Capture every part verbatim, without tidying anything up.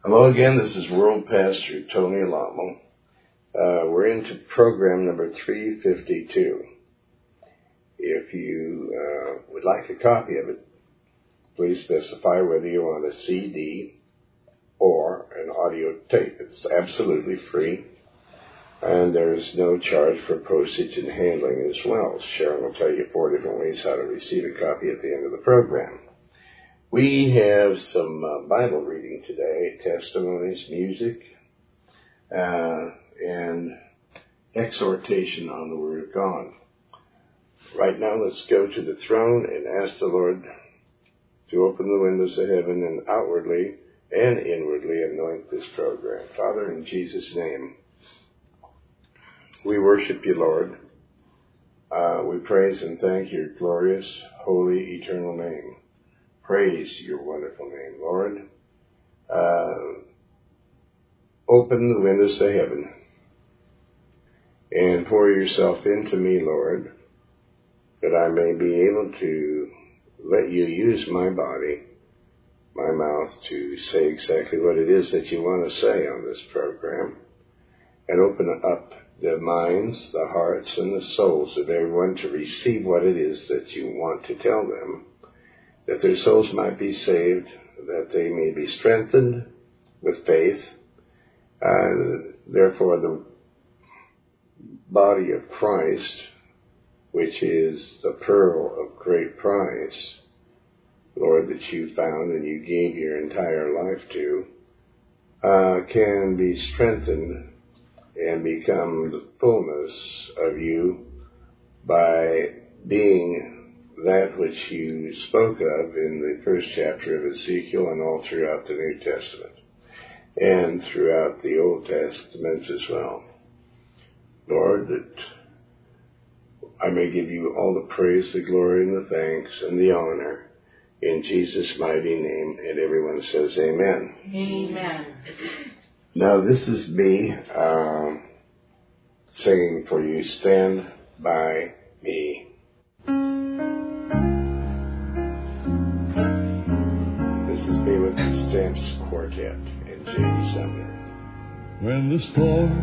Hello again, this is World Pastor Tony Alamo. Uh, we're into program number three fifty-two. If you uh, would like a copy of it, please specify whether you want a C D or an audio tape. It's absolutely free, and there's no charge for postage and handling as well. Sharon will tell you four different ways how to receive a copy at the end of the program. We have some uh, Bible reading today, testimonies, music, uh, and exhortation on the Word of God. Right now, let's go to the throne and ask the Lord to open the windows of heaven and outwardly and inwardly anoint this program. Father, in Jesus' name, we worship you, Lord. Uh, we praise and thank your glorious, holy, eternal name. Praise your wonderful name, Lord. Uh, open the windows of heaven and pour yourself into me, Lord, that I may be able to let you use my body, my mouth, to say exactly what it is that you want to say on this program, and open up the minds, the hearts, and the souls of everyone to receive what it is that you want to tell them, that their souls might be saved, that they may be strengthened with faith, and therefore the body of Christ, which is the pearl of great price, Lord, that you found and you gave your entire life to, uh, can be strengthened and become the fullness of you by being that which you spoke of in the first chapter of Ezekiel and all throughout the New Testament and throughout the Old Testament as well. Lord, that I may give you all the praise, the glory, and the thanks, and the honor in Jesus' mighty name. And everyone says amen. Amen. Now this is me uh, singing for you, Stand By Me. This is me with the Stamps Quartet and J D Sumner. When the storms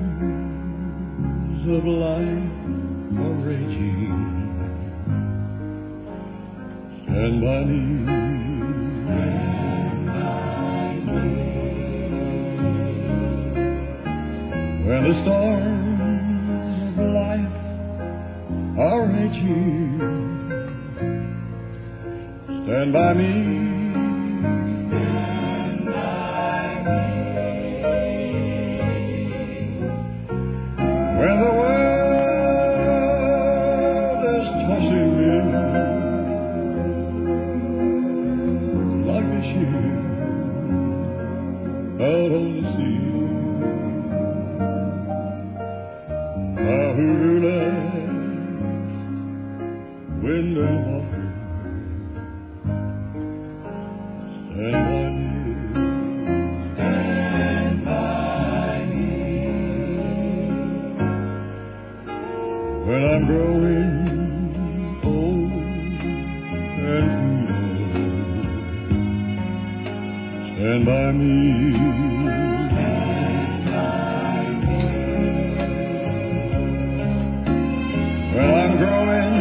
of life are raging, stand by me, stand by me. When the storms of life are raging, stand by me. When the world is tossing in like a ship out on the sea, I who left wind and water, stand by me. When I'm growing old and too old, stand by me. Stand by me. When I'm growing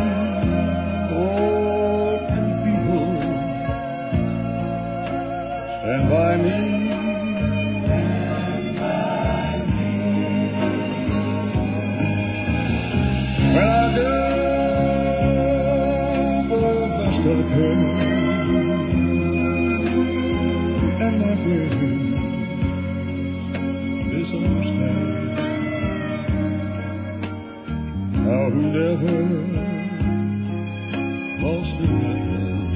old and feeble, stand by me. When I do the best I can, and my friends misunderstand, how who never lost a battle,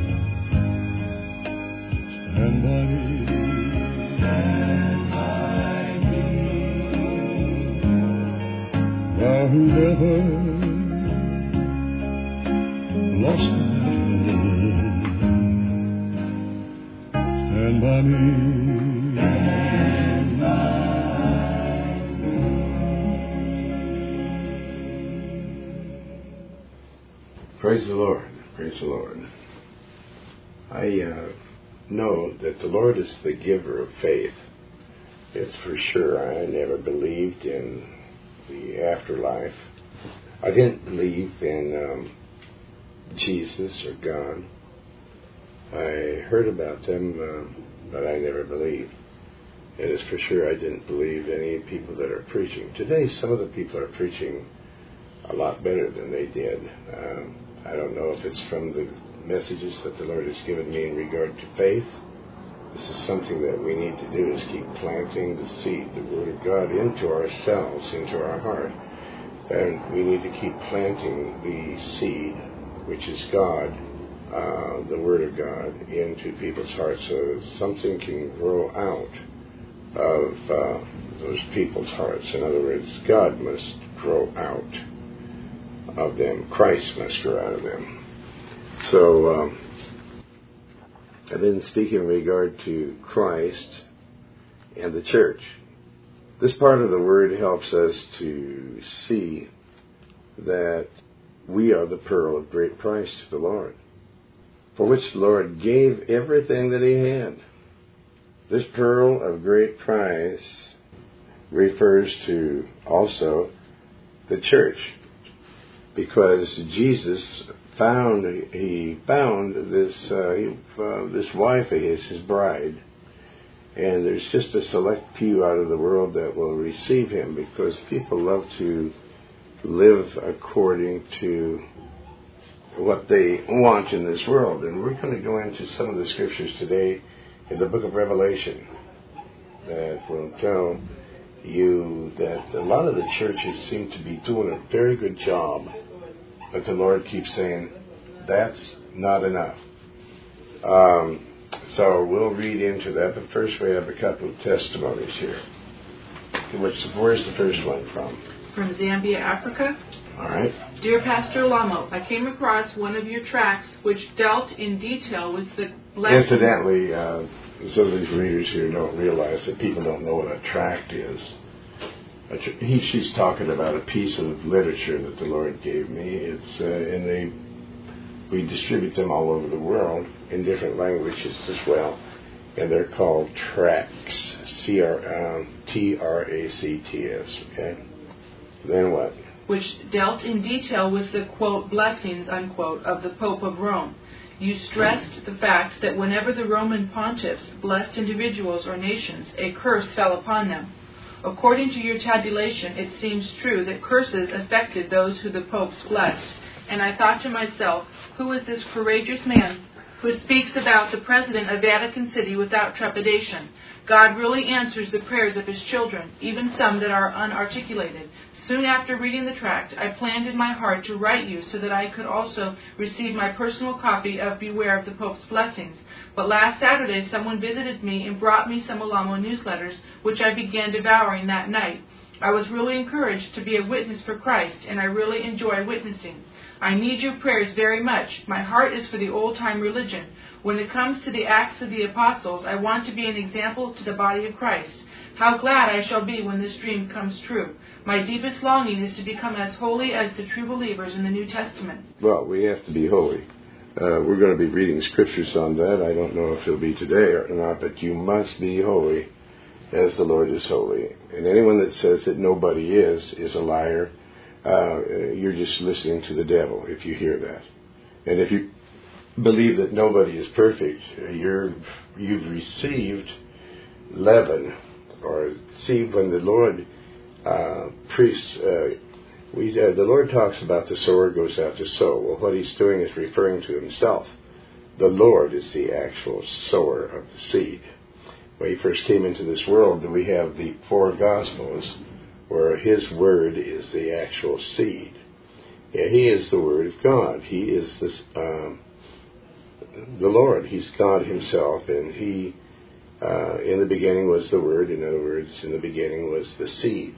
stand by me. Stand by me. How who never lost a battle, stand by me. Stand by me. Praise the Lord. Praise the Lord. I uh, know that the Lord is the giver of faith. It's for sure. I never believed in the afterlife. I didn't believe in um, Jesus or God. I heard about them, uh, but I never believed. It is for sure I didn't believe any people that are preaching. Today, some of the people are preaching a lot better than they did. Um, I don't know if it's from the messages that the Lord has given me in regard to faith. This is something that we need to do, is keep planting the seed, the Word of God, into ourselves, into our heart. And we need to keep planting the seed, which is God, uh, the Word of God, into people's hearts so that something can grow out of uh, those people's hearts. In other words, God must grow out of them. Christ must grow out of them. So um, I've been speaking in regard to Christ and the church. This part of the Word helps us to see that we are the pearl of great price to the Lord, for which the Lord gave everything that He had. This pearl of great price refers to also the church, because Jesus found he found this uh, he, uh, this wife of his, his bride, and there's just a select few out of the world that will receive him, because people love to live according to what they want in this world. And we're going to go into some of the scriptures today in the book of Revelation that will tell you that a lot of the churches seem to be doing a very good job, but the Lord keeps saying, that's not enough. Um, so we'll read into that, but first we have a couple of testimonies here. Which, where's the first one from? From Zambia, Africa. All right. Dear Pastor Lamo, I came across one of your tracts which dealt in detail with the blessing. Incidentally, uh, some of these readers here don't realize that people don't know what a tract is. A tr- he, she's talking about a piece of literature that the Lord gave me. It's uh, and they we distribute them all over the world in different languages as well, and they're called tracts. C R um, T R A C T S. Okay. Then what? Which dealt in detail with the, quote, blessings, unquote, of the Pope of Rome. You stressed the fact that whenever the Roman pontiffs blessed individuals or nations, a curse fell upon them. According to your tabulation, it seems true that curses affected those who the popes blessed. And I thought to myself, who is this courageous man who speaks about the president of Vatican City without trepidation? God really answers the prayers of his children, even some that are unarticulated. Soon after reading the tract, I planned in my heart to write you so that I could also receive my personal copy of Beware of the Pope's Blessings. But last Saturday, someone visited me and brought me some Alamo newsletters, which I began devouring that night. I was really encouraged to be a witness for Christ, and I really enjoy witnessing. I need your prayers very much. My heart is for the old-time religion. When it comes to the Acts of the Apostles, I want to be an example to the body of Christ. How glad I shall be when this dream comes true. My deepest longing is to become as holy as the true believers in the New Testament. Well, we have to be holy. Uh, we're going to be reading scriptures on that. I don't know if it'll be today or not, but you must be holy as the Lord is holy. And anyone that says that nobody is, is a liar. Uh, you're just listening to the devil if you hear that. And if you believe that nobody is perfect, you're, you've received leaven, or see, when the Lord uh, priests, uh, we uh, the Lord talks about the sower goes out to sow. Well, what he's doing is referring to himself. The Lord is the actual sower of the seed. When he first came into this world, we have the four Gospels, where his word is the actual seed. Yeah, he is the Word of God. He is this, um, the Lord. He's God himself, and he, uh, in the beginning was the Word. In other words, in the beginning was the seed.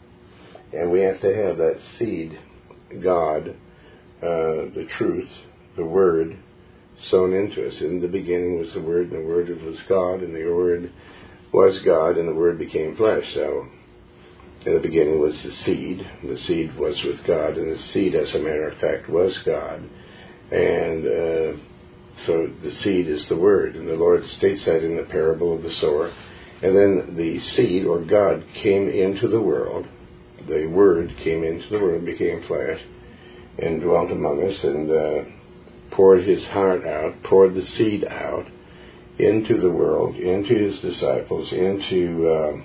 And we have to have that seed, God, uh, the truth, the Word, sown into us. In the beginning was the Word, and the Word was God, and the Word was God, and the Word became flesh. So, in the beginning was the seed. The seed was with God, and the seed, as a matter of fact, was God. And uh, So the seed is the word, and the Lord states that in the parable of the sower. And then the seed, or God, came into the world. The word came into the world, became flesh, and dwelt among us, and uh, poured his heart out, poured the seed out into the world, into his disciples, into, uh,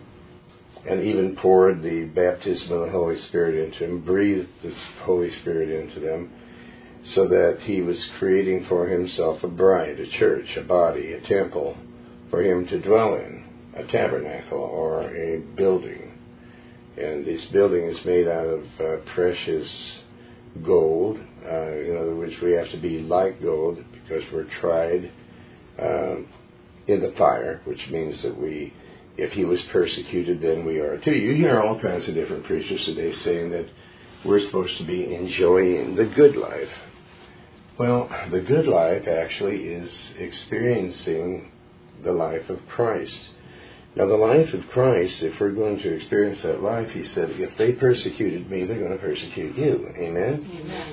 and even poured the baptism of the Holy Spirit into them, breathed the Holy Spirit into them, so that he was creating for himself a bride, a church, a body, a temple, for him to dwell in, a tabernacle or a building. And this building is made out of uh, precious gold. Uh, in other words, we have to be like gold because we're tried uh, in the fire, which means that we, if he was persecuted, then we are too. You hear all kinds of different preachers today saying that we're supposed to be enjoying the good life. Well, the good life actually is experiencing the life of Christ. Now, the life of Christ, if we're going to experience that life, he said, if they persecuted me, they're going to persecute you. Amen? Amen.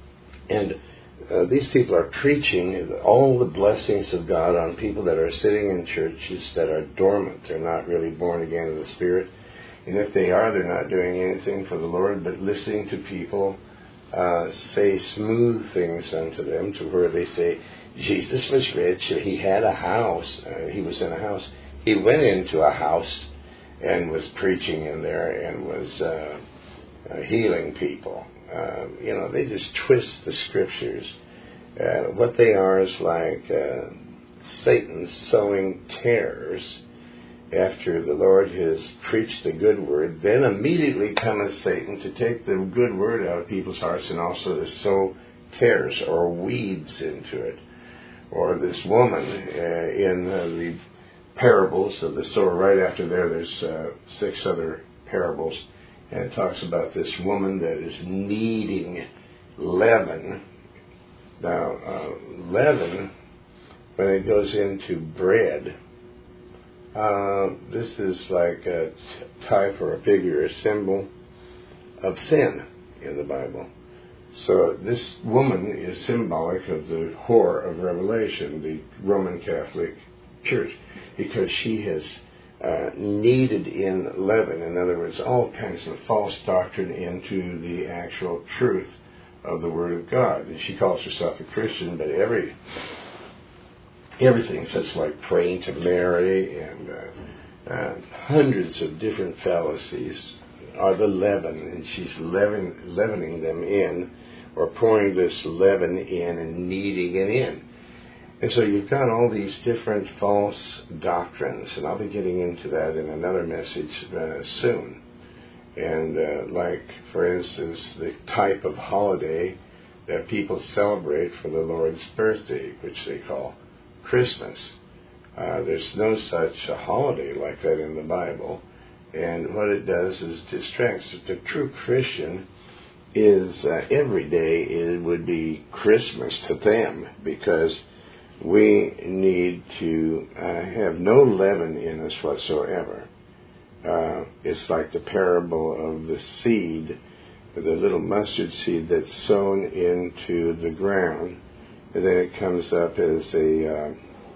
And uh, these people are preaching all the blessings of God on people that are sitting in churches that are dormant. They're not really born again in the Spirit. And if they are, they're not doing anything for the Lord, but listening to people uh, say smooth things unto them, to where they say, Jesus was rich, he had a house, uh, he was in a house. He went into a house and was preaching in there and was uh, uh, healing people. Uh, you know, they just twist the scriptures. Uh, what they are is like uh, Satan sowing tares after the Lord has preached the good word. Then immediately cometh Satan to take the good word out of people's hearts and also to sow tares or weeds into it. Or this woman uh, in uh, the parables of the sower, right after there, there's uh, six other parables, and it talks about this woman that is kneading leaven. Now, uh, leaven, when it goes into bread, uh, this is like a type or a figure, a symbol of sin in the Bible. So this woman is symbolic of the whore of Revelation, the Roman Catholic Church, because she has uh, kneaded in leaven, in other words, all kinds of false doctrine into the actual truth of the Word of God. And she calls herself a Christian, but every everything such like praying to Mary and uh, uh, hundreds of different fallacies are the leaven, and she's leaven, leavening them in, or pouring this leaven in and kneading it in. And so you've got all these different false doctrines, and I'll be getting into that in another message uh, soon. And uh, like, for instance, the type of holiday that people celebrate for the Lord's birthday, which they call Christmas. Uh, there's no such a holiday like that in the Bible. And what it does is distracts. The true Christian is uh, every day it would be Christmas to them, because we need to uh, have no leaven in us whatsoever. Uh, it's like the parable of the seed, the little mustard seed that's sown into the ground, and then it comes up as a, uh,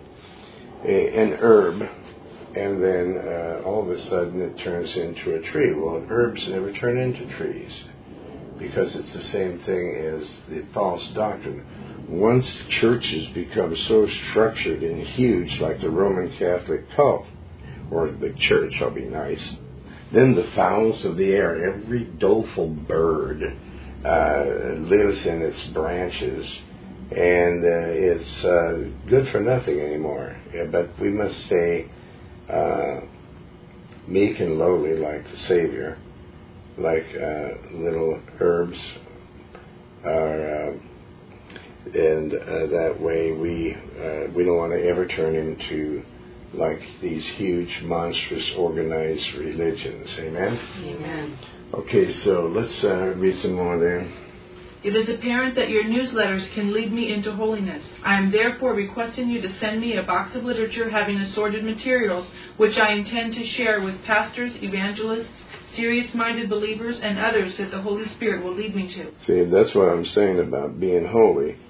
a an herb, and then uh, all of a sudden it turns into a tree. Well, herbs never turn into trees, because it's the same thing as the false doctrine. Once churches become so structured and huge, like the Roman Catholic cult, or the church, I'll be nice, then the fowls of the air, every doleful bird uh, lives in its branches, and uh, it's uh, good for nothing anymore. Yeah, but we must stay uh, meek and lowly like the Savior, like uh, little herbs are... Uh, And uh, that way we uh, we don't want to ever turn into like these huge, monstrous, organized religions. Amen? Amen. Okay, so let's uh, read some more there. It is apparent that your newsletters can lead me into holiness. I am therefore requesting you to send me a box of literature having assorted materials, which I intend to share with pastors, evangelists, serious-minded believers, and others that the Holy Spirit will lead me to. See, that's what I'm saying about being holy.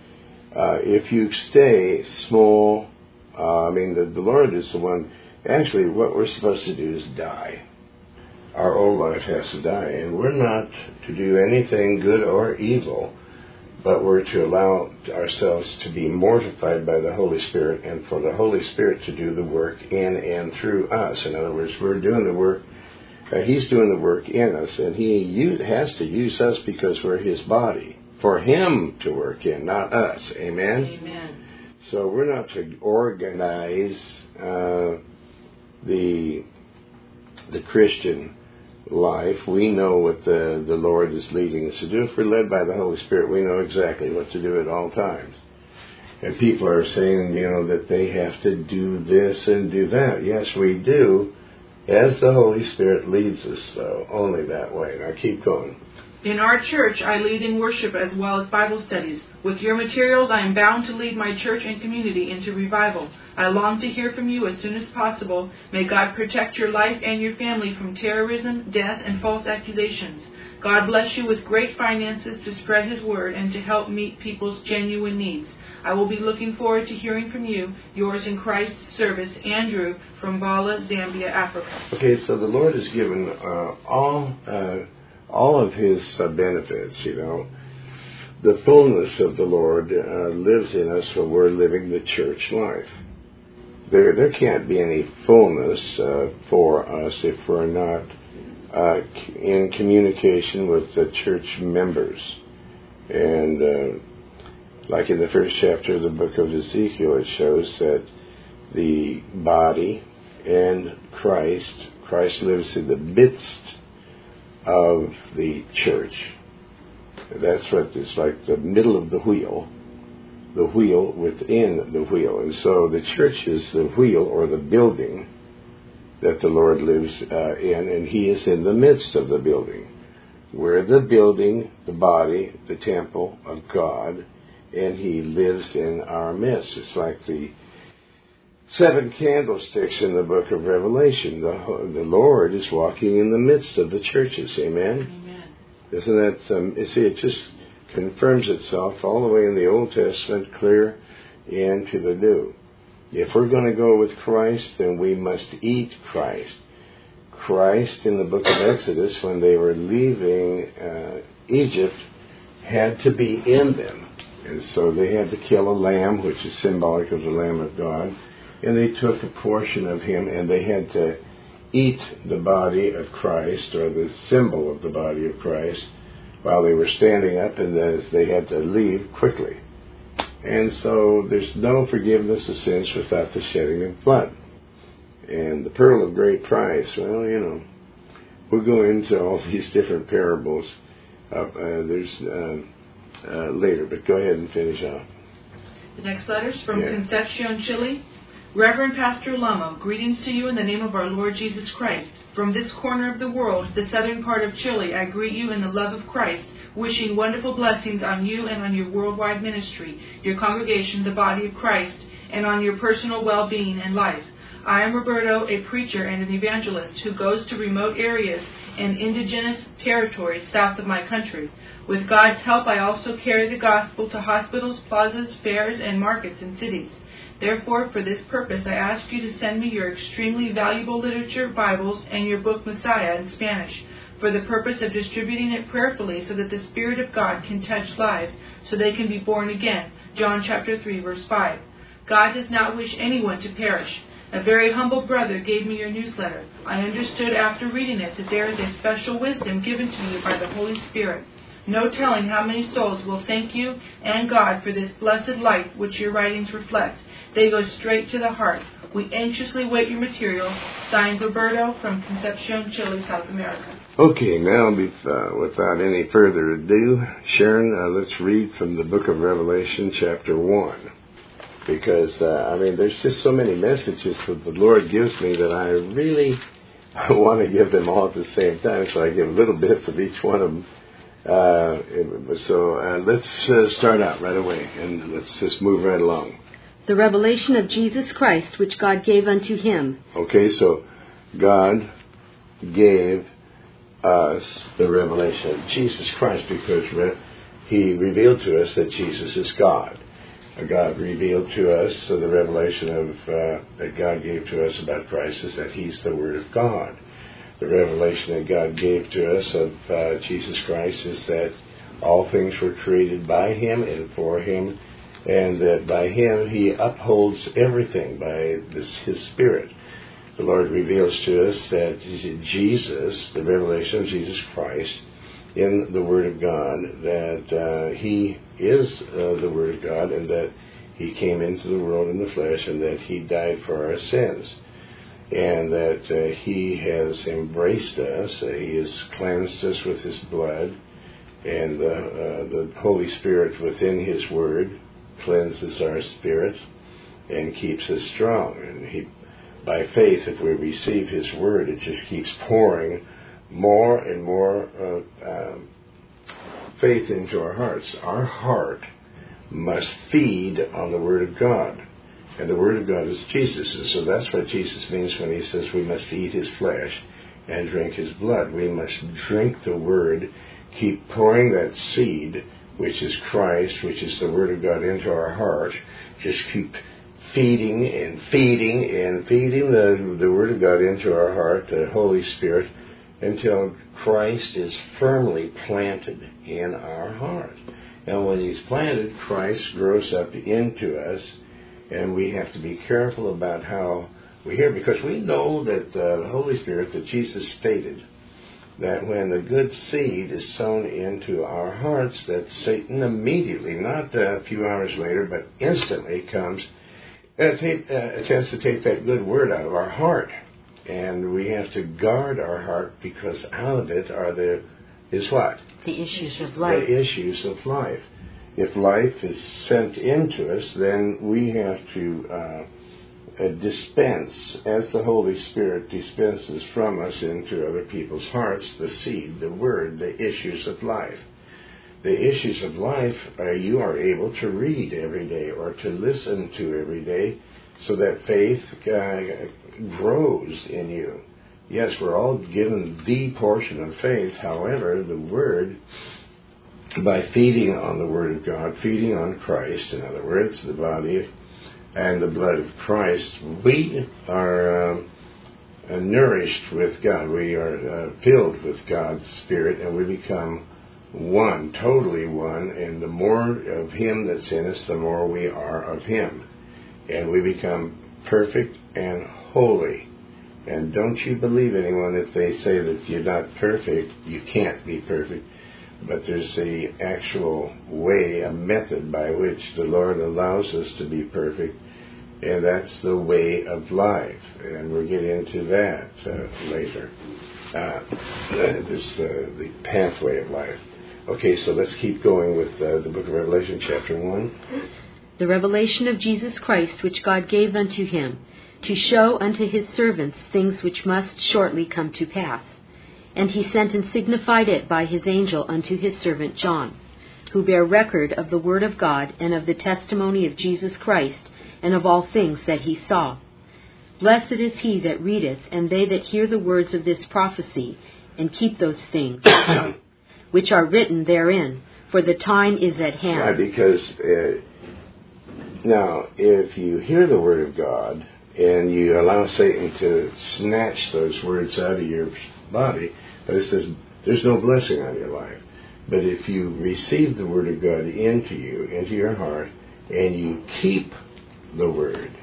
uh, if you stay small, uh, I mean, the, the Lord is the one. Actually, what we're supposed to do is die. Our old life has to die, and we're not to do anything good or evil, but we're to allow ourselves to be mortified by the Holy Spirit, and for the Holy Spirit to do the work in and through us. In other words, we're doing the work, uh, He's doing the work in us, and He u- has to use us because we're His body, for Him to work in, not us. Amen? Amen. So we're not to organize uh, the the Christian life. We know what the, the Lord is leading us to do. If we're led by the Holy Spirit, we know exactly what to do at all times. And people are saying, you know, that they have to do this and do that. Yes, we do, as the Holy Spirit leads us, though, only that way. Now keep going. In our church, I lead in worship as well as Bible studies. With your materials, I am bound to lead my church and community into revival. I long to hear from you as soon as possible. May God protect your life and your family from terrorism, death, and false accusations. God bless you with great finances to spread His word and to help meet people's genuine needs. I will be looking forward to hearing from you. Yours in Christ's service, Andrew, from Bala, Zambia, Africa. Okay, so the Lord has given uh, all... Uh, all of His uh, benefits, you know. The fullness of the Lord uh, lives in us when we're living the church life. There there can't be any fullness uh, for us if we're not uh, in communication with the church members. And uh, like in the first chapter of the book of Ezekiel, it shows that the body and Christ, Christ lives in the midst of the church. That's what it's like, the middle of the wheel, the wheel within the wheel. And so the church is the wheel or the building that the Lord lives uh, in, and He is in the midst of the building. We're the building, the body, the temple of God, and He lives in our midst. It's like the seven candlesticks in the book of Revelation. The, the Lord is walking in the midst of the churches. Amen? Amen. Isn't that, um, you see, it just confirms itself all the way in the Old Testament, clear into the New. If we're going to go with Christ, then we must eat Christ. Christ, in the book of Exodus, when they were leaving uh, Egypt, had to be in them. And so they had to kill a lamb, which is symbolic of the Lamb of God. And they took a portion of Him, and they had to eat the body of Christ, or the symbol of the body of Christ, while they were standing up, and as they had to leave quickly. And so there's no forgiveness of sins without the shedding of blood. And the pearl of great price, well, you know, we'll go into all these different parables uh, uh, there's uh, uh, later, but go ahead and finish off. The next letter is from Yeah. Concepcion, Chile. Reverend Pastor Lamo, greetings to you in the name of our Lord Jesus Christ. From this corner of the world, the southern part of Chile, I greet you in the love of Christ, wishing wonderful blessings on you and on your worldwide ministry, your congregation, the body of Christ, and on your personal well-being and life. I am Roberto, a preacher and an evangelist who goes to remote areas and indigenous territories south of my country. With God's help, I also carry the gospel to hospitals, plazas, fairs, and markets in cities. Therefore, for this purpose, I ask you to send me your extremely valuable literature, Bibles, and your book Messiah in Spanish, for the purpose of distributing it prayerfully so that the Spirit of God can touch lives so they can be born again. John chapter three, verse five. God does not wish anyone to perish. A very humble brother gave me your newsletter. I understood after reading it that there is a special wisdom given to you by the Holy Spirit. No telling how many souls will thank you and God for this blessed light which your writings reflect. They go straight to the heart. We anxiously wait your materials. Signed, Roberto, from Concepcion, Chile, South America. Okay, now with, uh, without any further ado, Sharon, uh, let's read from the book of Revelation, chapter one. Because, uh, I mean, there's just so many messages that the Lord gives me that I really want to give them all at the same time, so I give little bits of each one of them. Uh, so uh, let's uh, start out right away, and let's just move right along. The revelation of Jesus Christ, which God gave unto him. Okay, so God gave us the revelation of Jesus Christ because re- He revealed to us that Jesus is God. God revealed to us, so the revelation of uh, that God gave to us about Christ is that He's the Word of God. The revelation that God gave to us of uh, Jesus Christ is that all things were created by Him and for Him, and that by Him He upholds everything by this, His Spirit. The Lord reveals to us that Jesus, the revelation of Jesus Christ, in the Word of God, that uh, He is uh, the Word of God, and that He came into the world in the flesh, and that He died for our sins, and that uh, He has embraced us, uh, He has cleansed us with His blood, and the, uh, the Holy Spirit within His Word cleanses our spirit and keeps us strong. And He, by faith, if we receive His Word, it just keeps pouring more and more uh, uh, faith into our hearts. Our heart must feed on the Word of God. And the Word of God is Jesus. And so that's what Jesus means when He says we must eat His flesh and drink His blood. We must drink the Word, keep pouring that seed, which is Christ, which is the Word of God, into our heart. Just keep feeding and feeding and feeding the, the Word of God into our heart, the Holy Spirit, until Christ is firmly planted in our heart. And when He's planted, Christ grows up into us, and we have to be careful about how we hear, because we know that the Holy Spirit, that Jesus stated, that when the good seed is sown into our hearts, that Satan immediately, not a few hours later, but instantly comes and attempts to take that good word out of our heart. And we have to guard our heart, because out of it are the, is what? The issues of life. The issues of life. If life is sent into us, then we have to uh, uh, dispense, as the Holy Spirit dispenses from us into other people's hearts, the seed, the word, the issues of life. The issues of life uh, you are able to read every day or to listen to every day, so that faith uh, grows in you. Yes, we're all given the portion of faith. However, the Word, by feeding on the Word of God, feeding on Christ, in other words, the body and the blood of Christ, we are um, uh, nourished with God. We are uh, filled with God's Spirit, and we become one, totally one. And the more of Him that's in us, the more we are of Him. And we become perfect and holy. And don't you believe anyone if they say that you're not perfect. You can't be perfect. But there's the actual way, a method by which the Lord allows us to be perfect. And that's the way of life. And we'll get into that uh, later. Uh, there's uh, the pathway of life. Okay, so let's keep going with uh, the book of Revelation, chapter one. The revelation of Jesus Christ, which God gave unto Him, to show unto His servants things which must shortly come to pass. And He sent and signified it by His angel unto His servant John, who bare record of the word of God, and of the testimony of Jesus Christ, and of all things that He saw. Blessed is he that readeth, and they that hear the words of this prophecy, and keep those things which are written therein, for the time is at hand. Right, because uh, now, if you hear the word of God, and you allow Satan to snatch those words out of your body, but it says there's no blessing on your life. But if you receive the Word of God into you, into your heart, and you keep the Word,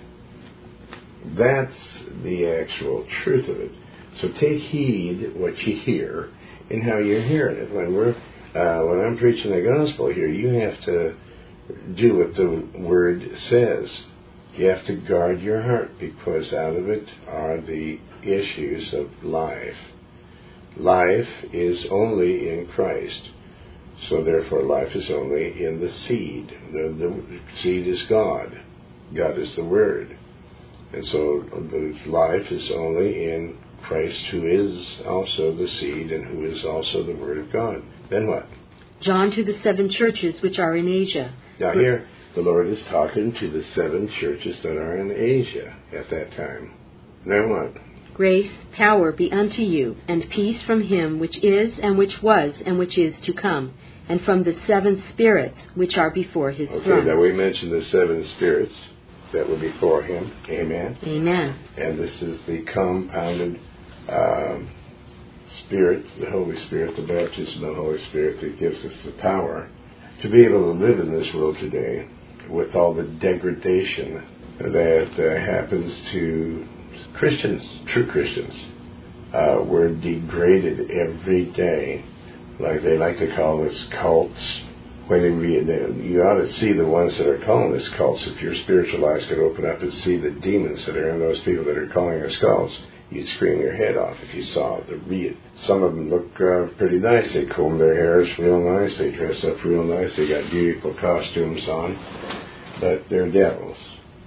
that's the actual truth of it. So take heed what you hear and how you're hearing it. When we're uh, when I'm preaching the gospel here, you have to do what the Word says. You have to guard your heart, because out of it are the issues of life. Life is only in Christ. So therefore life is only in the seed. The, the seed is God. God is the Word. And so the life is only in Christ, who is also the seed and who is also the Word of God. Then what? John to the seven churches which are in Asia. Now here, the Lord is talking to the seven churches that are in Asia at that time. Now what? Grace, power be unto you, and peace from Him which is, and which was, and which is to come, and from the seven spirits which are before his Okay, throne. now we mentioned the seven spirits that were before him. Amen. Amen. And this is the compounded um, Spirit, the Holy Spirit, the baptism of the Holy Spirit that gives us the power to be able to live in this world today with all the degradation that uh, happens to Christians, true Christians. Uh, we're degraded every day, like they like to call us cults. When they read them, you ought to see the ones that are calling us cults. If your spiritual eyes could open up and see the demons that are in those people that are calling us cults, you'd scream your head off if you saw the real. Some of them look uh, pretty nice. They comb their hairs real nice. They dress up real nice. They got beautiful costumes on, but they're devils.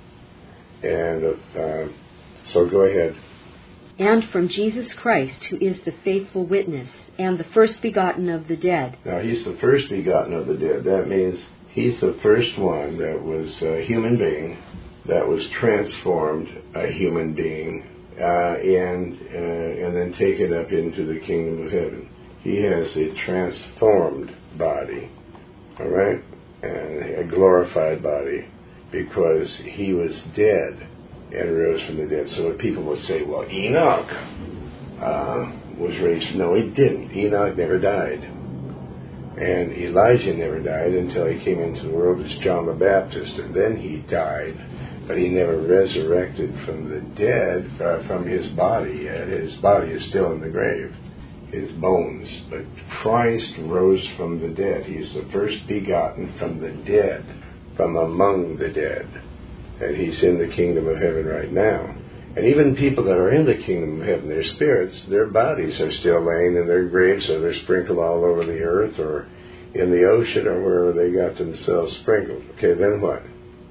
And uh, so go ahead. And from Jesus Christ, who is the faithful witness, and the first begotten of the dead. Now, he's the first begotten of the dead. That means he's the first one that was a human being, that was transformed a human being, uh, and uh, and then taken up into the kingdom of heaven. He has a transformed body, all right, and a glorified body, because he was dead and rose from the dead. So when people would say, well, Enoch uh, was raised. No, he didn't. Enoch never died. And Elijah never died until he came into the world as John the Baptist, and then he died. But he never resurrected from the dead, uh, from his body. Uh, his body is still in the grave, his bones. But Christ rose from the dead. He is the first begotten from the dead, from among the dead. And he's in the kingdom of heaven right now. And even people that are in the kingdom of heaven, their spirits, their bodies are still laying in their graves, or they're sprinkled all over the earth, or in the ocean, or wherever they got themselves sprinkled. Okay, then what?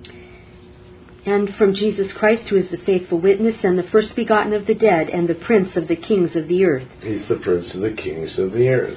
And from Jesus Christ, who is the faithful witness, and the first begotten of the dead, and the prince of the kings of the earth. He's the prince of the kings of the earth.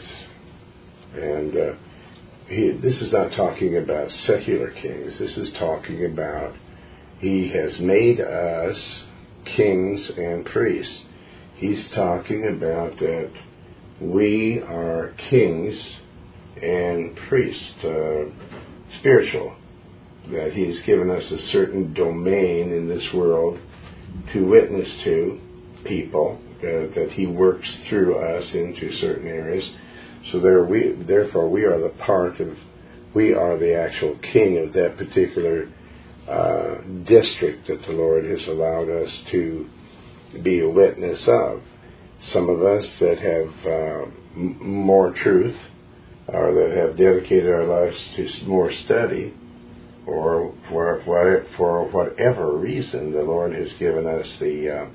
And uh, he, this is not talking about secular kings. This is talking about he has made us kings and priests. He's talking about that we are kings and priests, uh, spiritual, that he's given us a certain domain in this world to witness to people, uh, that he works through us into certain areas. So there we, therefore we are the part of, we are the actual king of that particular Uh, district that the Lord has allowed us to be a witness of. Some of us that have uh, m- more truth, or that have dedicated our lives to more study, or for, for, for whatever reason the Lord has given us the uh,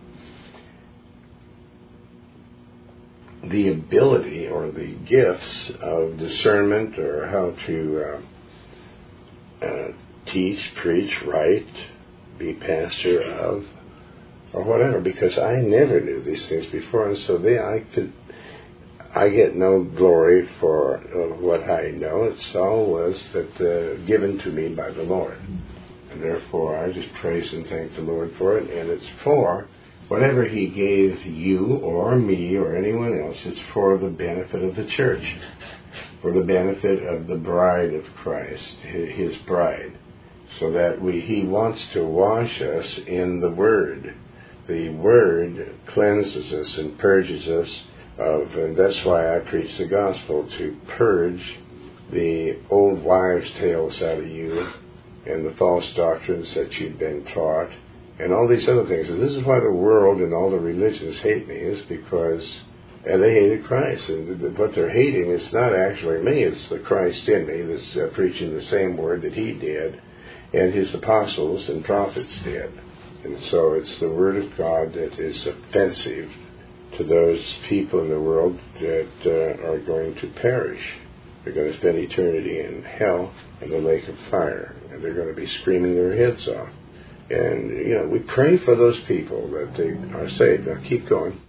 the ability or the gifts of discernment, or how to uh, uh, teach, preach, write, be pastor of, or whatever, because I never knew these things before, and so they, I could, I get no glory for uh, what I know. It's all was that uh, given to me by the Lord, and therefore I just praise and thank the Lord for it. And it's for whatever He gave you or me or anyone else. It's for the benefit of the church, for the benefit of the bride of Christ, His bride. So that we, He wants to wash us in the Word. The Word cleanses us and purges us of, and that's why I preach the gospel, to purge the old wives' tales out of you, and the false doctrines that you've been taught, and all these other things. And this is why the world and all the religions hate me, is because and they hated Christ. And what they're hating is not actually me, it's the Christ in me that's uh, preaching the same word that He did, and His apostles and prophets did. And so it's the Word of God that is offensive to those people in the world that uh, are going to perish. They're going to spend eternity in hell and the lake of fire, and they're going to be screaming their heads off. And, you know, we pray for those people that they are saved. Now keep going.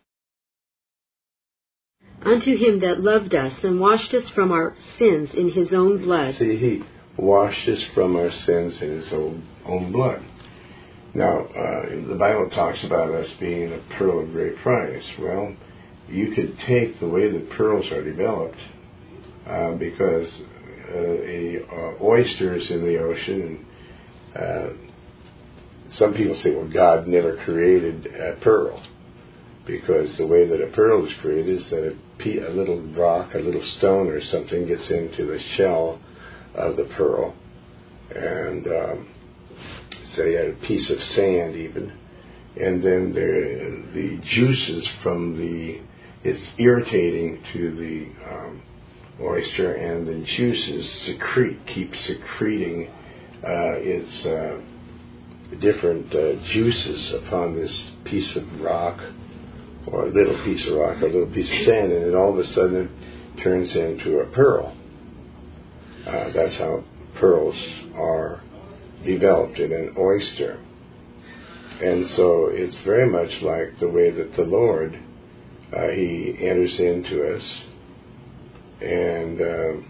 Unto Him that loved us and washed us from our sins in His own blood. See, He washed us from our sins in His own, own blood. Now, uh, the Bible talks about us being a pearl of great price. Well, you could take the way that pearls are developed, uh, because a, uh, oysters in the ocean. And, uh, some people say, well, God never created a pearl, because the way that a pearl is created is that a, pe- a little rock, a little stone or something gets into the shell of the pearl, and um, say a piece of sand even, and then the, the juices from the, it's irritating to the um, oyster, and the juices secrete, keep secreting uh, its uh, different uh, juices upon this piece of rock, or a little piece of rock, a little piece of sand, and then all of a sudden it turns into a pearl. Uh, that's how pearls are developed in an oyster. And so it's very much like the way that the Lord, uh, He enters into us, and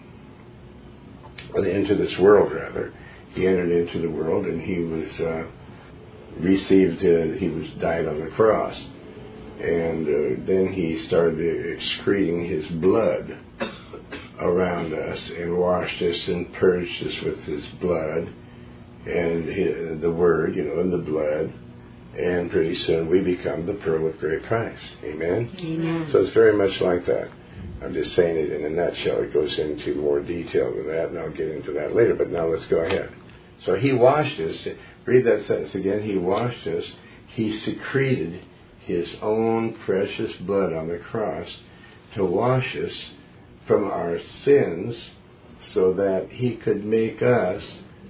uh, into this world, rather. He entered into the world, and He was uh, received, uh, He was died on the cross. And uh, then He started excreting His blood around us, and washed us and purged us with His blood, and his, the Word, you know, and the blood. And pretty soon we become the pearl of great price. Amen? Amen. So it's very much like that. I'm just saying it in a nutshell. It goes into more detail than that, and I'll get into that later. But now let's go ahead. So He washed us. Read that sentence again. He washed us. He secreted His own precious blood on the cross to wash us from our sins, so that He could make us,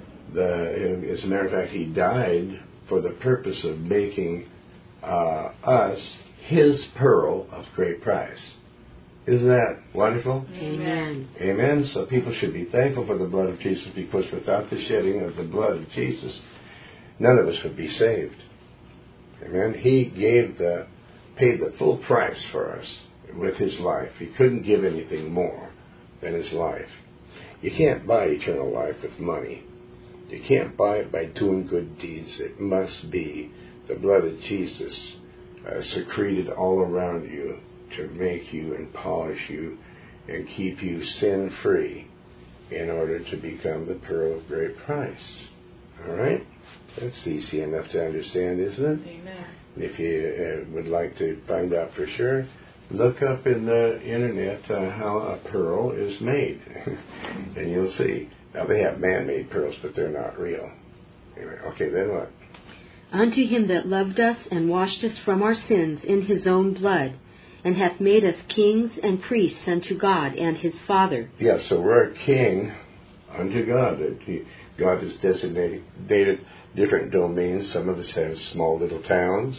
the, as a matter of fact, He died for the purpose of making uh, us His pearl of great price. Isn't that wonderful? Amen. Amen. So people should be thankful for the blood of Jesus, because without the shedding of the blood of Jesus, none of us would be saved. Amen. He gave the, paid the full price for us with His life. He couldn't give anything more than His life. You can't buy eternal life with money. You can't buy it by doing good deeds. It must be the blood of Jesus uh, secreted all around you to make you and polish you and keep you sin-free in order to become the pearl of great price. All right? That's easy enough to understand, isn't it? Amen. If you uh, would like to find out for sure, look up in the internet uh, how a pearl is made, and you'll see. Now, they have man-made pearls, but they're not real. Anyway, okay, then what? Unto Him that loved us and washed us from our sins in His own blood, and hath made us kings and priests unto God and His Father. Yeah, so we're a king unto God. God has designated different domains. Some of us have small little towns.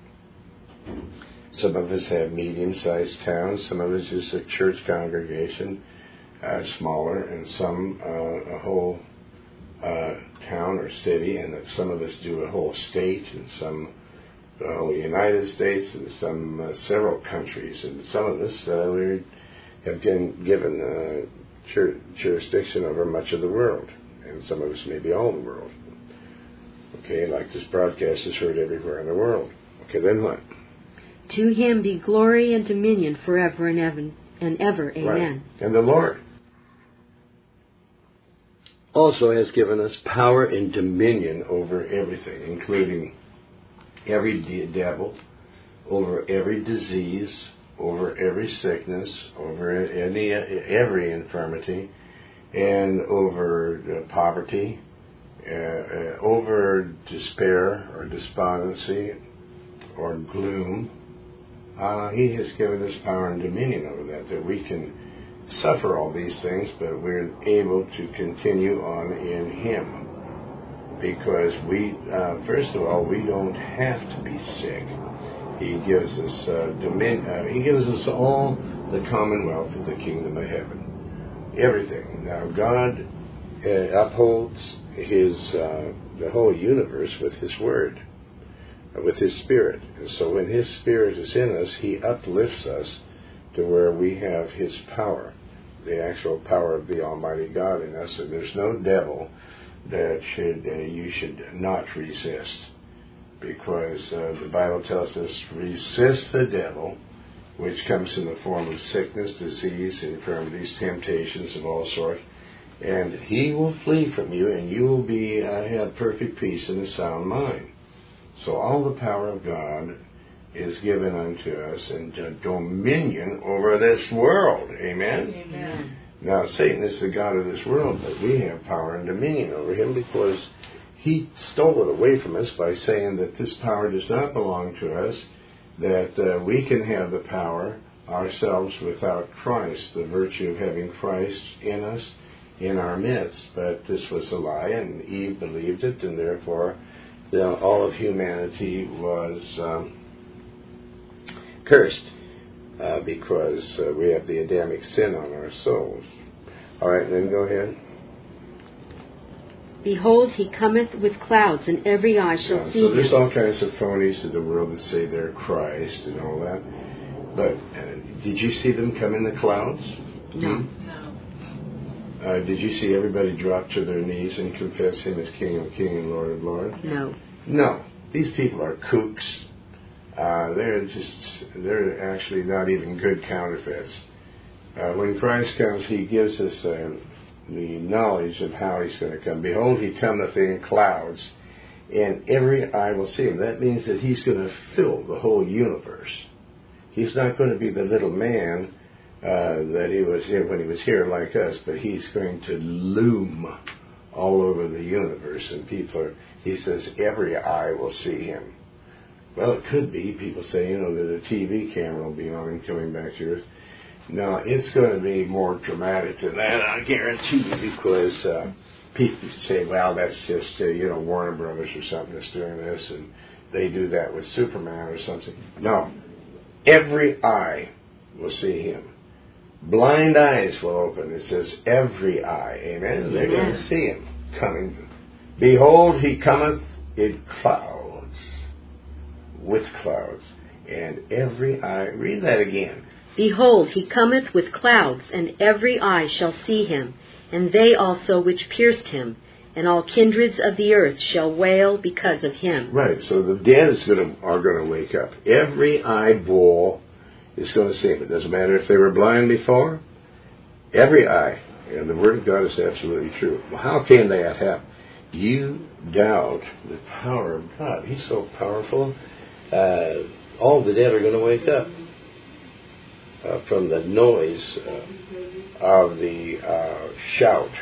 Some of us have medium-sized towns. Some of us just a church congregation, uh, smaller, and some uh, a whole uh, town or city, and that some of us do a whole state, and some the whole United States, and some uh, several countries, and some of us uh, we have been given uh, jur- jurisdiction over much of the world, and some of us maybe all the world. Okay, like this broadcast is heard everywhere in the world. Okay, then what? To Him be glory and dominion forever and ever, and ever. Amen. Right. And the Lord also has given us power and dominion over everything, including every de- devil, over every disease, over every sickness, over any every infirmity, and over uh, poverty, uh, uh, over despair or despondency or gloom. Uh, he has given us power and dominion over that, that we can suffer all these things, but we're able to continue on in Him. Because we, uh, first of all, we don't have to be sick. He gives us uh, dominion. Uh, he gives us all the commonwealth of the kingdom of heaven. Everything. Now, God uh, upholds His uh, the whole universe with His Word, uh, with His Spirit. And so when His Spirit is in us, He uplifts us to where we have His power, the actual power of the Almighty God in us. And there's no devil that should uh, you should not resist, because uh, the Bible tells us, resist the devil, which comes in the form of sickness, disease, infirmities, temptations of all sorts, And he will flee from you, and you will be uh, have perfect peace and a sound mind. So all the power of God is given unto us, and uh, dominion over this world. Amen? Amen. Now, Satan is the god of this world, but we have power and dominion over him because he stole it away from us by saying that this power does not belong to us, that uh, we can have the power ourselves without Christ, the virtue of having Christ in us, in our midst. But this was a lie, and Eve believed it, and therefore the, all of humanity was um, cursed uh, because uh, we have the Adamic sin on our souls. All right, then go ahead. Behold, he cometh with clouds, and every eye shall Yeah, see so him. there's all kinds of phonies in the world that say they're Christ and all that. But uh, did you see them come in the clouds? No. Hmm? No. Uh, did you see everybody drop to their knees and confess him as King of Kings and Lord of Lords? No. No. These people are kooks. Uh, they're just, they're actually not even good counterfeits. Uh, when Christ comes, he gives us uh, the knowledge of how he's going to come. Behold, he cometh in clouds, and every eye will see him. That means that he's going to fill the whole universe. He's not going to be the little man uh, that he was here when he was here like us, but he's going to loom all over the universe, and people are, he says, every eye will see him. Well, it could be. People say, you know, that a T V camera will be on him coming back to Earth. No, it's going to be more dramatic than that, I guarantee you, because uh, people say, well, that's just, uh, you know, Warner Brothers or something that's doing this, and they do that with Superman or something. No. Every eye will see him. Blind eyes will open. It says every eye. Amen? They're going to see him coming. Behold, he cometh in clouds, with clouds, and every eye. Read that again. Behold, he cometh with clouds, and every eye shall see him, and they also which pierced him, and all kindreds of the earth shall wail because of him. Right, so the dead is gonna, are going to wake up. Every eyeball is going to see him. It doesn't matter if they were blind before. Every eye, and the Word of God is absolutely true. Well, how can that happen? You doubt the power of God. He's so powerful. Uh, all the dead are going to wake up. Uh, from the noise uh, of the uh, shout,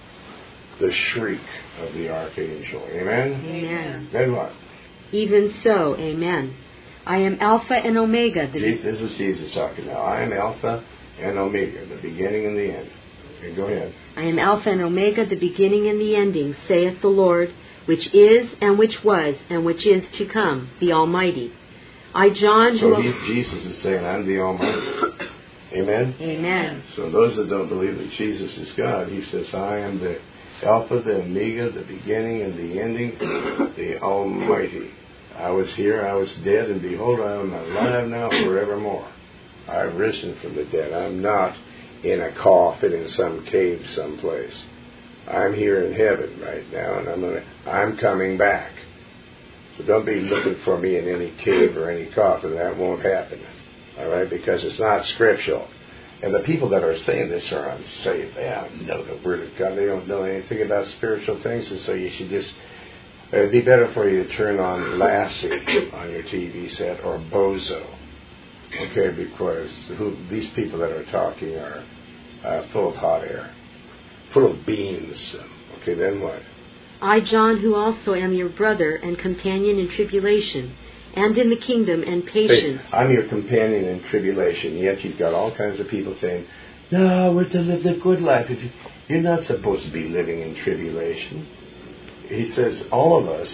the shriek of the archangel. Amen? Amen. Then what? Even so, amen. I am Alpha and Omega. The Jesus, this is Jesus talking now. I am Alpha and Omega, the beginning and the end. Okay, go ahead. I am Alpha and Omega, the beginning and the ending, saith the Lord, which is, and which was, and which is to come, the Almighty. I, John, So who... he, Jesus is saying, I'm the Almighty. Amen? Amen. So those that don't believe that Jesus is God, he says, I am the Alpha, the Omega, the beginning and the ending, the Almighty. I was here, I was dead, and behold, I am alive now forevermore. I've risen from the dead. I'm not in a coffin in some cave someplace. I'm here in heaven right now, and I'm gonna, I'm coming back. So don't be looking for me in any cave or any coffin. That won't happen. All right? Because it's not scriptural. And the people that are saying this are unsaved. They don't know the Word of God. They don't know anything about spiritual things. And so you should just, it'd be better for you to turn on Lassie on your T V set or Bozo. Okay? Because who, these people that are talking are uh, full of hot air. Full of beans. Okay, then what? I, John, who also am your brother and companion in tribulation, and in the kingdom and patience. Say, I'm your companion in tribulation, yet you've got all kinds of people saying, no, we're to live the good life. If you, you're not supposed to be living in tribulation. He says, all of us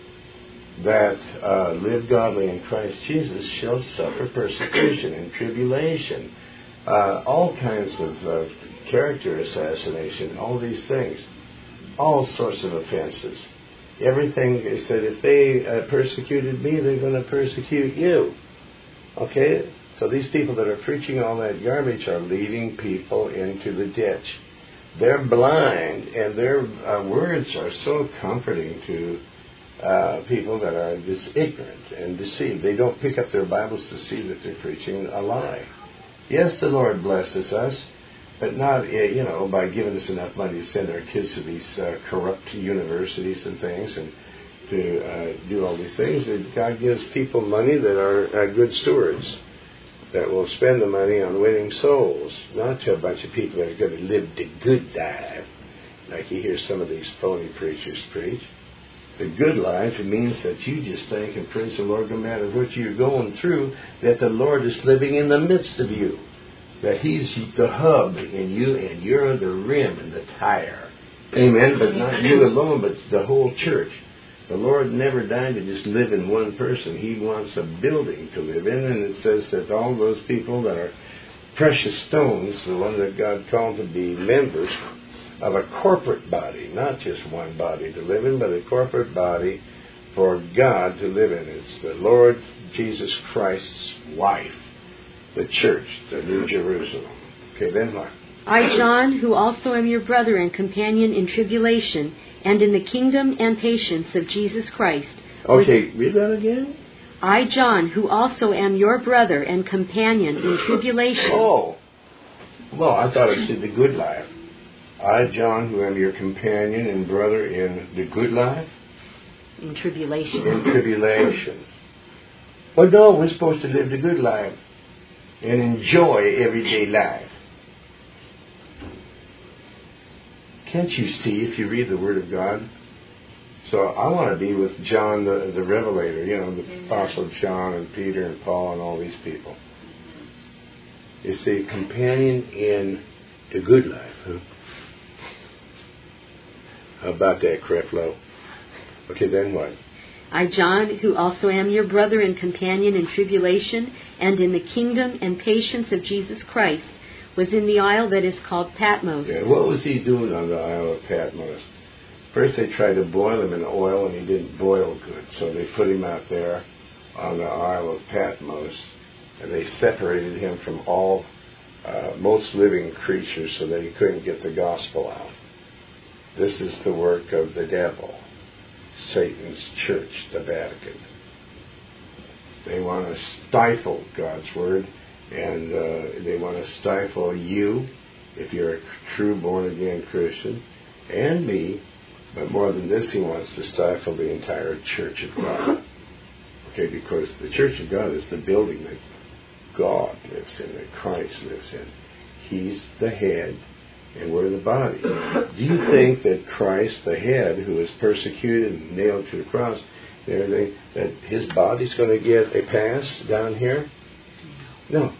that uh, live godly in Christ Jesus shall suffer persecution and tribulation. Uh, all kinds of uh, character assassination, all these things. All sorts of offenses. Everything, he said, if they uh, persecuted me, they're going to persecute you. Okay? So these people that are preaching all that garbage are leading people into the ditch. They're blind, and their uh, words are so comforting to uh, people that are just ignorant and deceived. They don't pick up their Bibles to see that they're preaching a lie. Yes, the Lord blesses us but not, uh, you know, by giving us enough money to send our kids to these uh, corrupt universities and things, and to uh, do all these things. God gives people money that are uh, good stewards, that will spend the money on winning souls, not to a bunch of people that are going to live the good life, like you hear some of these phony preachers preach. The good life, it means that you just thank and praise the Lord no matter what you're going through, that the Lord is living in the midst of you, that He's the hub in you and you're the rim and the tire. Amen. But not you alone, but the whole church. The Lord never died to just live in one person. He wants a building to live in, and it says that all those people that are precious stones, the ones that God called to be members of a corporate body, not just one body to live in, but a corporate body for God to live in. It's the Lord Jesus Christ's wife, the church, the New Jerusalem. Okay, then what? I, John, who also am your brother and companion in tribulation, and in the kingdom and patience of Jesus Christ. Okay, read that again. I, John, who also am your brother and companion in tribulation. Oh, well, I thought it said the good life. I, John, who am your companion and brother in the good life? In tribulation. In tribulation. Well, no, we're supposed to live the good life and enjoy everyday life. Can't you see if you read the Word of God? So I want to be with John the, the Revelator, you know, the Amen. Apostle John and Peter and Paul and all these people. You see, companion in the good life. Huh? How about that, Creflo? Okay, then what? I, John, who also am your brother and companion in tribulation and in the kingdom and patience of Jesus Christ, was in the isle that is called Patmos. Yeah, what was he doing on the Isle of Patmos? First they tried to boil him in oil and he didn't boil good, so they put him out there on the Isle of Patmos and they separated him from all, uh, most living creatures so that he couldn't get the gospel out. This is the work of the devil, Satan's church, the Vatican. They want to stifle God's Word. And uh, they want to stifle you, if you're a true born-again Christian, and me. But more than this, he wants to stifle the entire Church of God. Okay, because the Church of God is the building that God lives in, that Christ lives in. He's the head, and we're the body. Do you think that Christ, the head, who is persecuted and nailed to the cross, and everything, that his body's going to get a pass down here? No.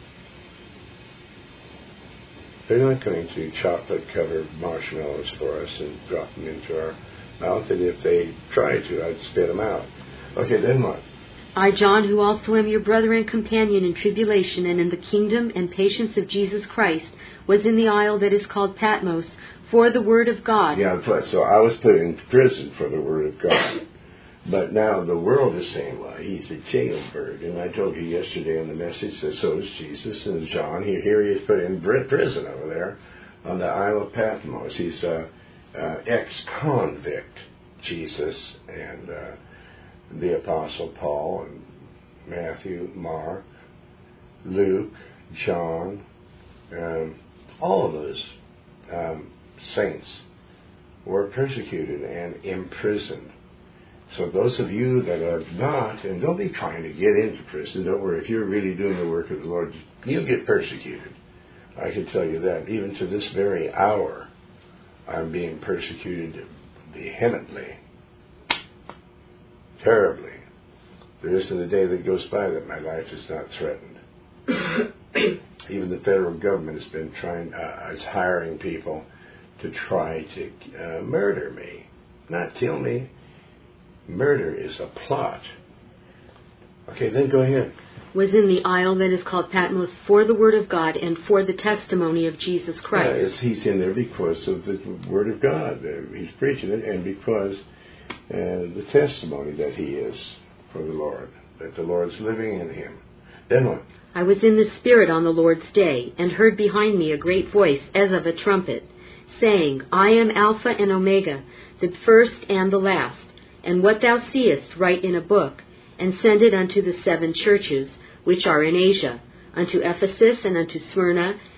They're not going to chocolate-covered marshmallows for us and drop them into our mouth. And if they try to, I'd spit them out. Okay, then what? I, John, who also am your brother and companion in tribulation and in the kingdom and patience of Jesus Christ, was in the isle that is called Patmos for the word of God. Yeah, so I was put in prison for the word of God. But now the world is saying, well, he's a jailbird. And I told you yesterday in the message that so is Jesus and John. Here, here he is put in prison over there on the Isle of Patmos. He's an ex-convict, Jesus, and uh, the Apostle Paul, and Matthew, Mark, Luke, John, um, all of those um, saints were persecuted and imprisoned. So those of you that are not, and don't be trying to get into prison, don't worry, if you're really doing the work of the Lord, you'll get persecuted. I can tell you that. Even to this very hour, I'm being persecuted vehemently, terribly. There isn't a day that goes by that my life is not threatened. Even the federal government has been trying, uh, is hiring people to try to uh, murder me, not kill me. Murder is a plot. Okay, then go ahead. Was in the isle that is called Patmos for the word of God and for the testimony of Jesus Christ. Yeah, it's, he's in there because of the word of God. He's preaching it, and because uh, the testimony that he is for the Lord, that the Lord's living in him. Then what? I was in the Spirit on the Lord's day, and heard behind me a great voice as of a trumpet, saying, I am Alpha and Omega, the first and the last. And what thou seest write in a book, and send it unto the seven churches which are in Asia, unto Ephesus, and unto Smyrna,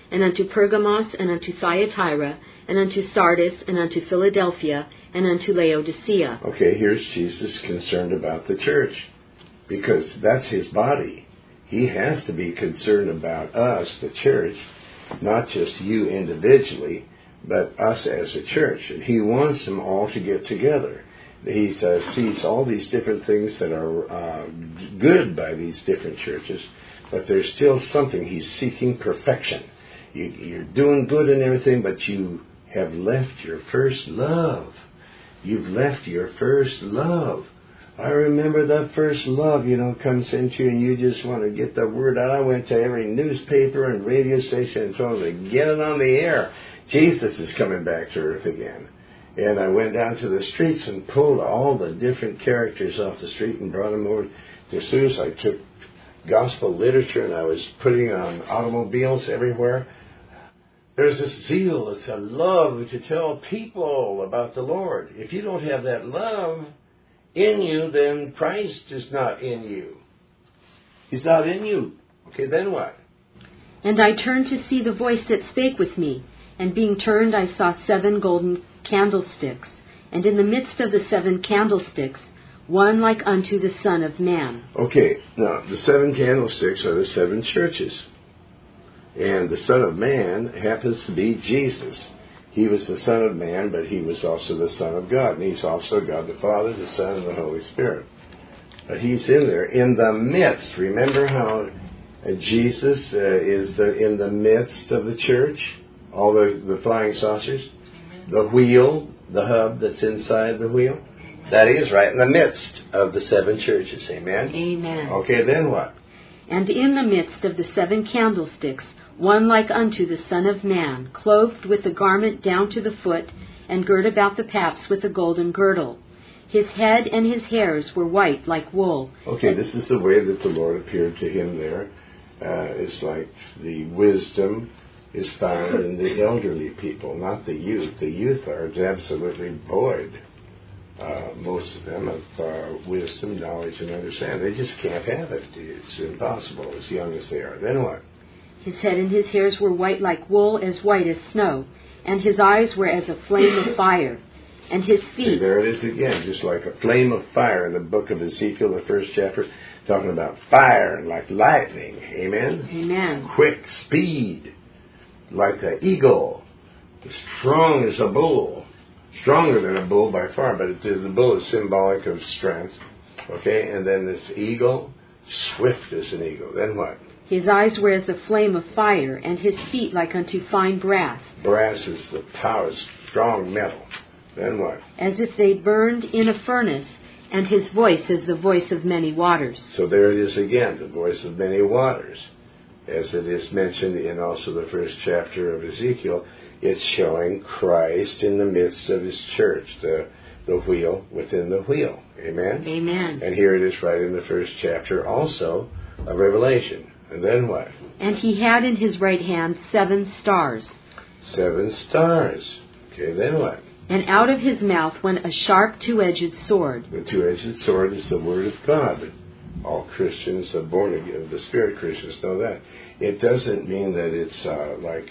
and unto Pergamos, and unto Thyatira, and unto Sardis, and unto Philadelphia, and unto Laodicea. Okay, here's Jesus concerned about the church, because that's his body. He has to be concerned about us, the church, not just you individually, but us as a church. And he wants them all to get together. He uh, sees all these different things that are uh, good by these different churches, but there's still something. He's seeking perfection. You, you're doing good and everything, but you have left your first love. You've left your first love. I remember that first love, you know, comes into you and you just want to get the word out. I went to every newspaper and radio station and told them to get it on the air. Jesus is coming back to earth again. And I went down to the streets and pulled all the different characters off the street and brought them over to Suze. I took gospel literature and I was putting it on automobiles everywhere. There's this zeal, it's a love to tell people about the Lord. If you don't have that love in you, then Christ is not in you. He's not in you. Okay, then what? And I turned to see the voice that spake with me. And being turned, I saw seven golden candlesticks. And in the midst of the seven candlesticks, one like unto the Son of Man. Okay, now, the seven candlesticks are the seven churches. And the Son of Man happens to be Jesus. He was the Son of Man, but he was also the Son of God. And he's also God the Father, the Son, and the Holy Spirit. But he's in there, in the midst. Remember how uh, Jesus uh, is the, in the midst of the church? All the, the flying saucers? The wheel, the hub that's inside the wheel? That is right in the midst of the seven churches. Amen? Amen. Okay, then what? And in the midst of the seven candlesticks, one like unto the Son of Man, clothed with a garment down to the foot, and girt about the paps with a golden girdle. His head and his hairs were white like wool. Okay, this is the way that the Lord appeared to him there. Uh, it's like the wisdom is found in the elderly people, not the youth. The youth are absolutely void, uh, most of them, of uh, wisdom, knowledge, and understanding. They just can't have it. It's impossible, as young as they are. Then what? His head and his hairs were white like wool, as white as snow, and his eyes were as a flame of fire, and his feet... See, there it is again, just like a flame of fire in the book of Ezekiel, the first chapter, talking about fire and like lightning. Amen? Amen. Quick speed, like the eagle, strong as a bull, stronger than a bull by far, but it, the bull is symbolic of strength. Okay, and then this eagle, swift as an eagle. Then what? His eyes were as a flame of fire, and his feet like unto fine brass. Brass is the power, strong metal. Then what? As if they burned in a furnace, and his voice as the voice of many waters. So there it is again, the voice of many waters. As it is mentioned in also the first chapter of Ezekiel, it's showing Christ in the midst of his church, the, the wheel within the wheel. Amen? Amen. And here it is right in the first chapter also of Revelation. And then what? And he had in his right hand seven stars. Seven stars. Okay, then what? And out of his mouth went a sharp two-edged sword. The two-edged sword is the Word of God. All Christians, the born again, the Spirit Christians know that. It doesn't mean that it's uh, like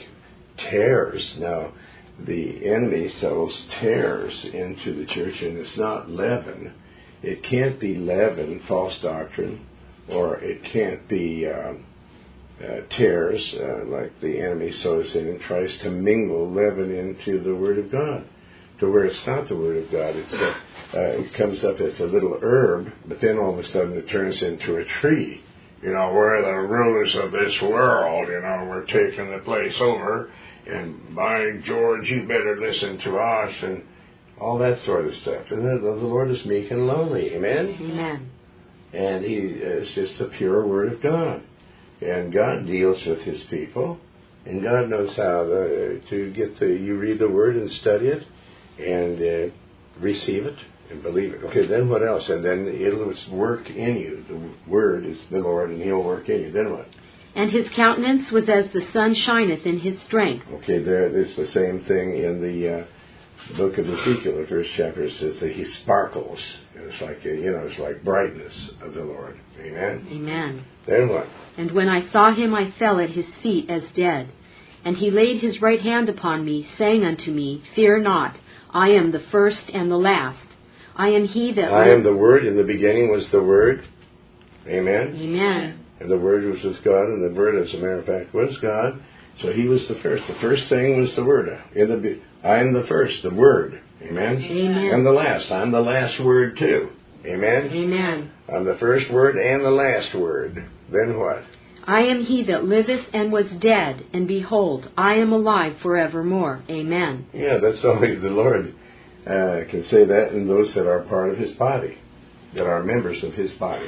tears. Now, the enemy sows tears into the church, and it's not leaven. It can't be leaven, false doctrine, or it can't be uh, uh, tears, uh, like the enemy sows in and tries to mingle leaven into the Word of God, to where it's not the Word of God. It's a, uh, it comes up as a little herb, but then all of a sudden it turns into a tree. You know, we're the rulers of this world, you know, we're taking the place over, and by George, you better listen to us, and all that sort of stuff. And the, the Lord is meek and lowly, amen? Amen. And he is just a pure Word of God. And God deals with his people, and God knows how to, to get the, you read the Word and study it, and uh, receive it, and believe it. Okay, then what else? And then it'll work in you. The Word is the Lord, and he'll work in you. Then what? And his countenance was as the sun shineth in his strength. Okay, there it's the same thing in the uh, book of Ezekiel, the first chapter. It says that he sparkles. It's like, you know, it's like brightness of the Lord. Amen? Amen. Then what? And when I saw him, I fell at his feet as dead. And he laid his right hand upon me, saying unto me, Fear not, I am the first and the last. I am he that... I am the Word. In the beginning was the Word. Amen? Amen. And the Word was with God, and the Word, as a matter of fact, was God. So he was the first. The first thing was the Word. In the be- I am the first, the Word. Amen? Amen. And the last. I'm the last Word too. Amen? Amen. I'm the first Word and the last Word. Then what? I am he that liveth and was dead, and behold, I am alive forevermore. Amen. Yeah, that's only the Lord uh, can say that, and those that are part of His body, that are members of His body,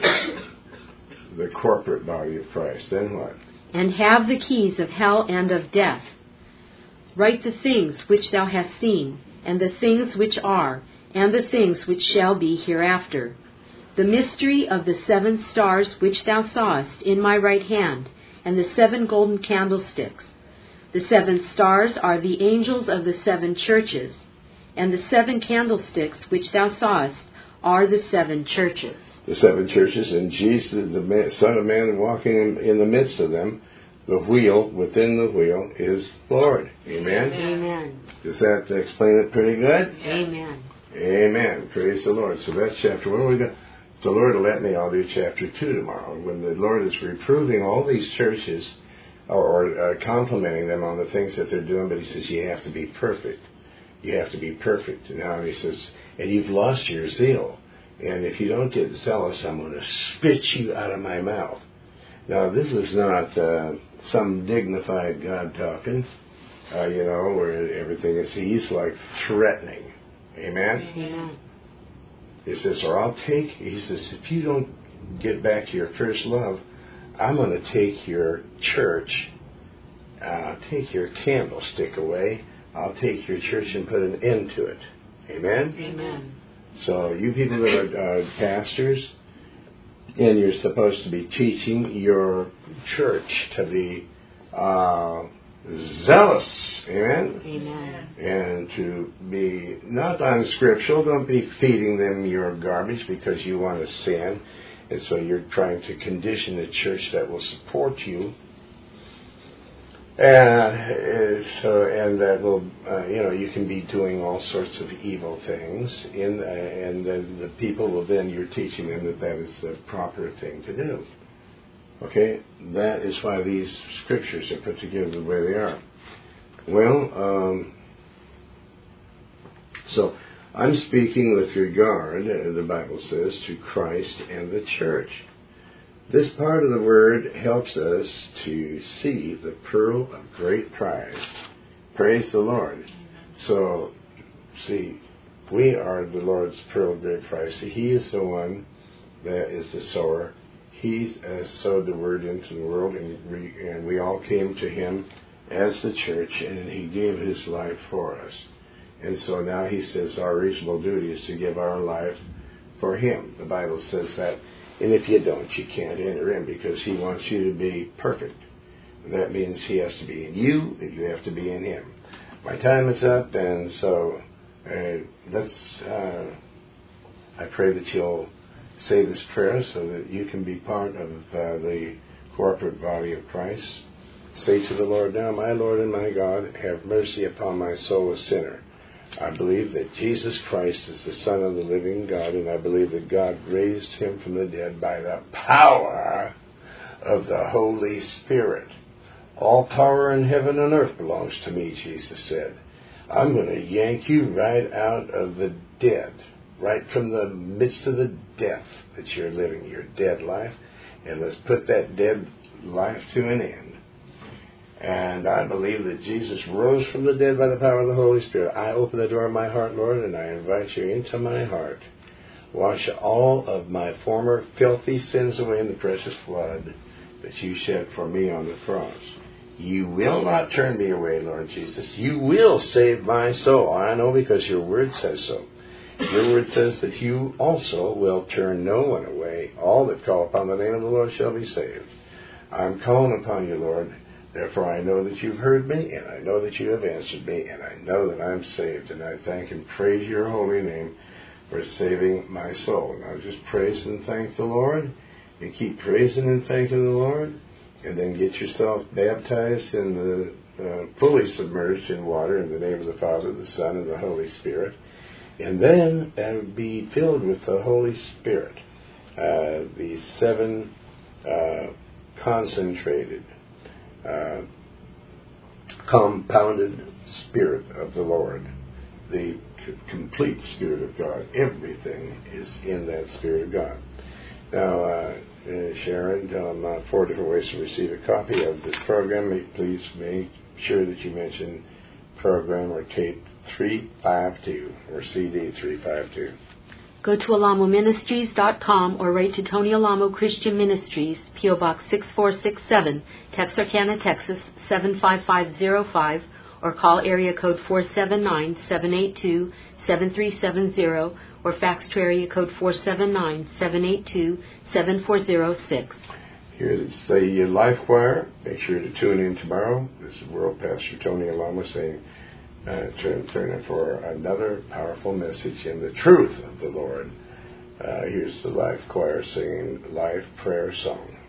the corporate body of Christ. Then what? And have the keys of hell and of death. Write the things which thou hast seen, and the things which are, and the things which shall be hereafter. The mystery of the seven stars which thou sawest in my right hand, and the seven golden candlesticks. The seven stars are the angels of the seven churches, and the seven candlesticks which thou sawest are the seven churches. The seven churches, and Jesus, the man, Son of Man, walking in, in the midst of them. The wheel, within the wheel, is Lord. Amen? Amen. Does that explain it pretty good? Amen. Amen. Praise the Lord. So that's chapter one. We got, if the Lord will let me, I'll do chapter two tomorrow. When the Lord is reproving all these churches, or, or uh, complimenting them on the things that they're doing, but He says, you have to be perfect. You have to be perfect. And now He says, and you've lost your zeal. And if you don't get zealous, I'm going to spit you out of my mouth. Now, this is not uh, some dignified God talking, uh, you know, where everything is, He's like threatening. Amen? Amen. He says, or I'll take, He says, if you don't get back to your first love, I'm going to take your church, I'll take your candlestick away, I'll take your church and put an end to it. Amen? Amen. So you people that are uh, pastors, and you're supposed to be teaching your church to be uh, zealous, amen? Amen. And to be not unscriptural. Don't be feeding them your garbage because you want to sin. And so you're trying to condition a church that will support you. And so, and that will, uh, you know, you can be doing all sorts of evil things, in, uh, and then the people will then, you're teaching them that that is the proper thing to do. Okay? That is why these scriptures are put together the way they are. Well, um, so I'm speaking with regard, uh, the Bible says, to Christ and the church. This part of the Word helps us to see the pearl of great price. Praise the Lord. So, see, we are the Lord's pearl of great price. He is the one that is the sower. He has sowed the Word into the world, and we, and we all came to Him as the church, and He gave His life for us. And so now He says our reasonable duty is to give our life for Him. The Bible says that. And if you don't, you can't enter in, because He wants you to be perfect. That means He has to be in you, and you have to be in Him. My time is up, and so uh, let's, uh, I pray that you'll say this prayer so that you can be part of uh, the corporate body of Christ. Say to the Lord now, my Lord and my God, have mercy upon my soul, a sinner. I believe that Jesus Christ is the Son of the living God, and I believe that God raised Him from the dead by the power of the Holy Spirit. All power in heaven and earth belongs to me, Jesus said. I'm going to yank you right out of the dead, right from the midst of the death that you're living, your dead life, and let's put that dead life to an end. And I believe that Jesus rose from the dead by the power of the Holy Spirit. I open the door of my heart, Lord, and I invite you into my heart. Wash all of my former filthy sins away in the precious blood that you shed for me on the cross. You will not turn me away, Lord Jesus. You will save my soul. I know, because your word says so. Your word says that you also will turn no one away. All that call upon the name of the Lord shall be saved. I'm calling upon you, Lord. Therefore, I know that you've heard me, and I know that you have answered me, and I know that I'm saved. And I thank and praise your holy name for saving my soul. Now just praise and thank the Lord, and keep praising and thanking the Lord, and then get yourself baptized in the uh, fully submerged in water in the name of the Father, the Son, and the Holy Spirit, and then uh, be filled with the Holy Spirit, uh, the seven uh, concentrated, uh, compounded Spirit of the Lord, the c- complete Spirit of God. Everything is in that Spirit of God. Now, uh, uh, Sharon, tell them uh, four different ways to receive a copy of this program. Please make sure that you mention program or tape three fifty-two or C D three fifty-two. Go to alamo ministries dot com or write to Tony Alamo Christian Ministries, P O Box six four six seven, Texarkana, Texas seven five five zero five, or call area code four seven nine, seven eight two, seven three seven zero, or fax to area code four seven nine, seven eight two, seven four zero six. Here's the Life Choir. Make sure to tune in tomorrow. This is World Pastor Tony Alamo saying, uh, turn, turn in for another powerful message in the truth of the Lord. Uh, here's the Life Choir singing Life Prayer Song.